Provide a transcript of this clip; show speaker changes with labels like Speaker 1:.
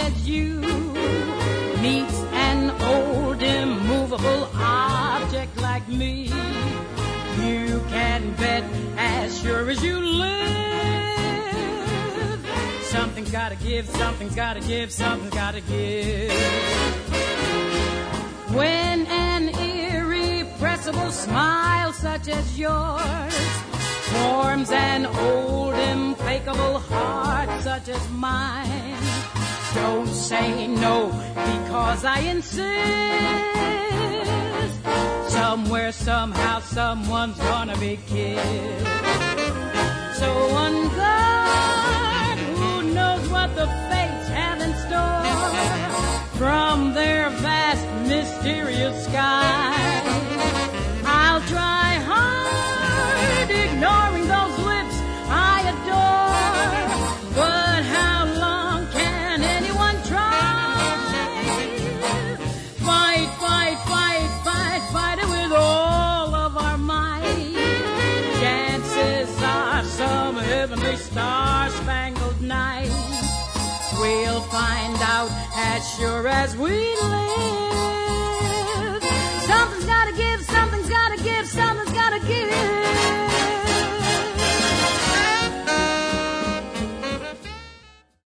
Speaker 1: as you meets an old immovable object like me, you can bet as sure as you live, something's gotta give, something's gotta give, something's gotta give. When an irrepressible smile such as yours forms an old implacable heart such as mine, don't say no because I insist. Somewhere, somehow, someone's gonna be kissed. So on guard, who knows what the fates have in store from their vast, mysterious sky. I'll try hard, ignoring those lips I adore, but how long can anyone try? Fight, fight, fight, fight, fight it with all of our might. Chances are some heavenly star-spangled night we'll find out as sure as we live.